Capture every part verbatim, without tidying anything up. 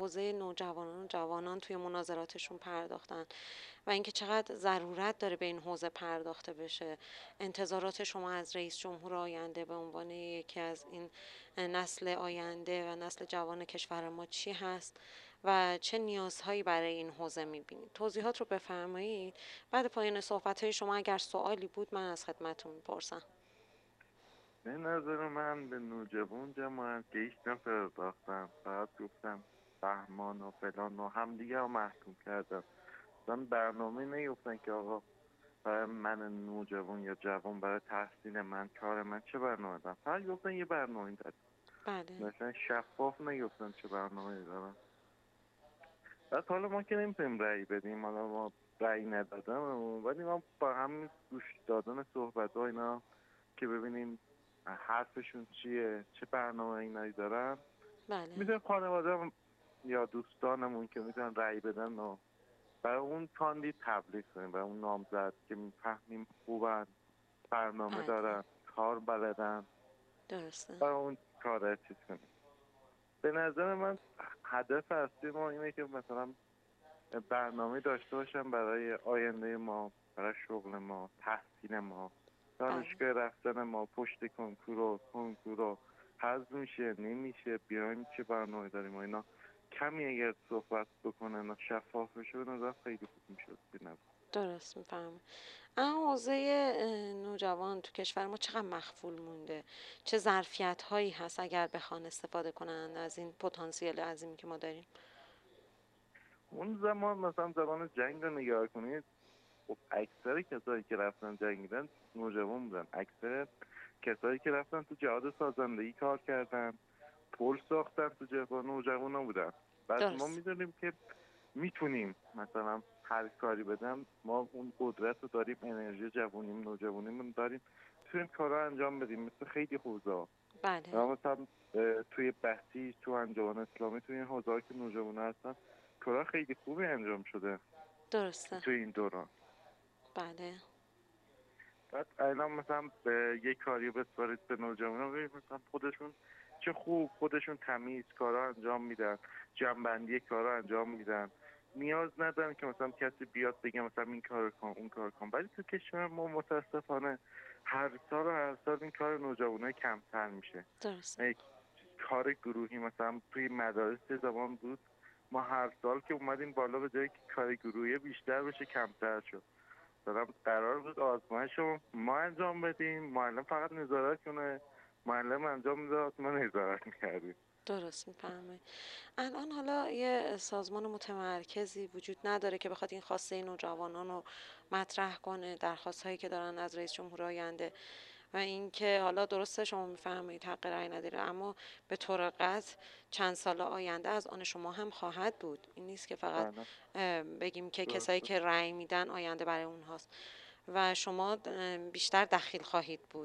حوزه نوجوانان و جوانان توی مناظراتشون پرداختن و اینکه چقدر ضرورت داره به این حوزه پرداخته بشه. انتظارات شما از رئیس جمهور آینده به عنوان یکی از این نسل آینده و نسل جوان کشور ما چی هست و چه نیازهایی برای این حوزه میبینید؟ توضیحات رو بفرمایید. بعد پایان صحبت‌های شما اگر سوالی بود من از خدمتتون میپرسم. به نظر من به نوجوان جماعت که هیچ نپرداختن، فقط گفتم بهمان و فلان و همدیگه رو محکوم کردن. اصلا برنامه نیفتن که آقا برای من نوجوان یا جوان برای تحسین من، کار من چه برنامه دارم. فقط گفتن یه برنامه دارم، بله. مثلا شفاف نگفتن چه برنامه دارم. بعد حالا ما که نمیتونیم رأی بدیم، حالا ما رأی ندادم، ولی ما با همین گوش دادن صحبت ها اینا که ببینیم حرفشون چیه، چه برنامه اینایی دارن، بله. میتونیم خانواده یا دوستانمون که میتونن رأی بدن و برای اون کاندید تبلیغ کنیم، برای اون نامزد که میفهمیم خوبن، برنامه بله. دارن، کار بلدن، درسته. برای اون کار چیز کنیم. به نظر من هدف اصلی ما اینه که مثلا برنامه داشته باشن برای آینده ما، برای شغل ما، تحصیل ما، بله. دانشگاه رفتن ما، پشت کنکور و کنکور و حذف میشه نمیشه، بیایم چه برنامه داریم و اینا کمی اگر صحبت بکنن و شفاف بشه به نظر خیلی خوب میشد. درست میفهمم. اما حوزه نوجوان تو کشور ما چقدر مخفول مونده؟ چه ظرفیت هایی هست اگر بخوان استفاده کنن از این پتانسیل عظیمی که ما داریم؟ اون زمان مثلا زمان جنگ رو نگاه کنید، خب اکثر کسایی که رفتن جنگیدن نوجوان بودن. اکثر کسایی که رفتن تو جهاد سازندگی کار کردن، پل ساختن، تو جبهه نوجوانا بودن. بعد ما درست. میدونیم که میتونیم مثلا هر کاری بدن، ما اون قدرت رو داریم، انرژی جوونیم نوجوانیمون داریم، میتونیم کارا انجام بدیم مثل خیلی حوزه. بله. مثلا توی بسیج، تو انجمن اسلامی، توی این حوزه‌ها که نوجوانا هستن کارا خیلی خوبی انجام شده درسته. توی این دوران. بله. بعد الان مثلا به یک کاری بسپارید به نوجوانا، ببینید مثلا خودشون چه خوب، خودشون تمیز کارا انجام میدن، جنبندی کارا انجام میدن، نیاز ندارن که مثلا کسی بیاد بگه مثلا این کار کن اون کار کن. ولی تو کشور ما متاسفانه هر سال و هر سال این کار نوجوانا کمتر میشه. درسته. یک کار گروهی مثلا توی مدارس زبان بود، ما هر سال که اومدیم بالا به جایی که کار گروهی بیشتر بشه کمتر شد. دارم قرار بود آزمایش رو ما انجام بدیم، معلم فقط نظارت کنه، معلم انجام میداد ما نظارت میکردیم. درست میفهمه. الان حالا یه سازمان متمرکزی وجود نداره که بخواد این خواسته نوجوانان رو مطرح کنه، درخواست هایی که دارن از رئیس جمهور آینده و اینکه حالا درسته شما میفرمایید حق رأی نداره، اما به طور قطع چند سال آینده از آن شما هم خواهد بود. این نیست که فقط بله بگیم که کسایی درسته. که رأی میدن آینده برای اونهاست و شما بیشتر دخیل خواهید بود.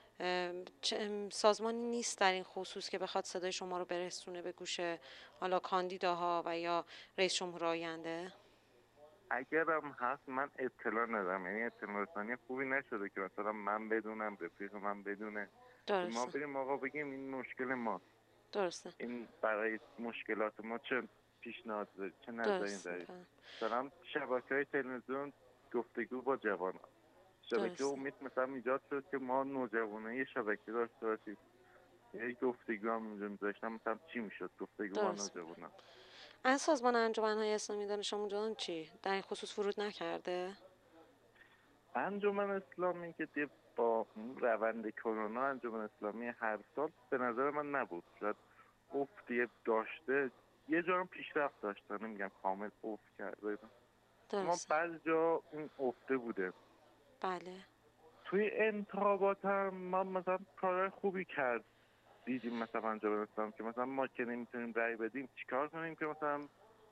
سازمانی نیست در این خصوص که بخواد صدای شما رو برسونه به گوش حالا کاندیداها و یا رئیس جمهور آینده؟ اگرم هست من اطلاع ندارم، یعنی اطلاع رسانی خوبی نشده که مثلا من بدونم، رفیق من بدونه، که ما درسته. بریم آقا بگیم این مشکل ما، درسته. این برای مشکلات ما چه پیشنهاد دارید، چه نظری درست دارید. میفهم. مثلا شبکه های تلویزیون گفتگو با جوان، شبکه درسته. امید مثلا ایجاد شد که ما نوجوانه یه شبکه داشته باشیم، یه گفتگو هم اونجا میذاشتم، مثلا چی میشد گفتگو با درست نوجوانا. از سازمان انجمنهای اسلامی دانش آموزان چی در این خصوص ورود نکرده؟ انجمن اسلامی که دیگه با اون روند کرونا انجمن اسلامی هر سال به نظر من نبود، شاید افتی داشته، یه جا هم پیشرفت داشته، نمیگم کامل افت کرده، اما درسته. بعضی جا این افته بوده. بله. توی انتخابات هم ما مثلا کارهای خوبی کرد دیدیم، مثلا انجمن اسلامی که مثلا ما که نمیتونیم رأی بدیم چیکار کنیم که مثلا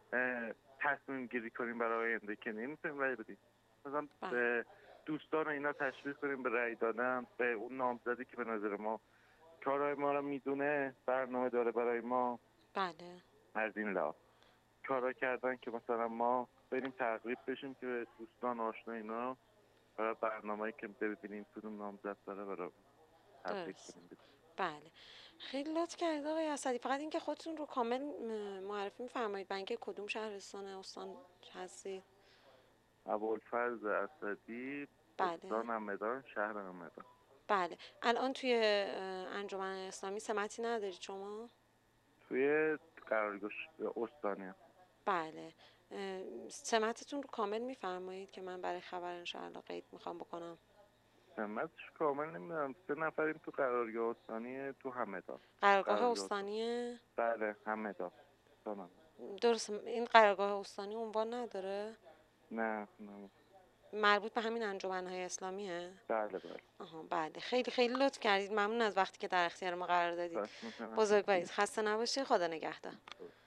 تصمیم گیری کنیم برای آینده که نمیتونیم رأی بدیم، مثلا بله. به دوستان اینا تشویق کنیم به رأی دادن به اون نامزدی که به نظر ما کارهای ما رو میدونه، برنامه داره برای ما. بله. از این لحاظ کارا کردن که مثلا ما بریم ترغیب بشیم که به دوستان آشنا اینا برای برنامه‌ای که ببینیم کدوم نامزد داره برای تبریک درست. کنیم. بله. خیلی لطف کردید آقای اسدی. فقط اینکه خودتون رو کامل م، معرفی می‌فرمایید، برای اینکه کدوم شهرستان استان هستید؟ ابوالفضل اسدی، بله. استان همدان، شهر همدان. بله. الان توی اه، انجمن اسلامی سمتی ندارید شما؟ توی قرارگاه استانی هم. بله. اه، سمتتون رو کامل می‌فرمایید که من برای خبر انشاءالله قید میخوام بکنم. سمتش کامل نمیدونم، سه نفریم تو قرارگاه استانی تو همدان. قرارگاه قرارگاه استانی. استانی. بله همدان. استان همدان. درست، این قرارگاه استانی عنوان نداره؟ نه نه. مربوط به همین انجمن‌های اسلامیه؟ بله بله. آها بله. خیلی خیلی لطف کردید. ممنون از وقتی که در اختیار ما قرار دادید. خواهش می‌کنم. بزرگوارید. خسته نباشید. خدا نگهدار.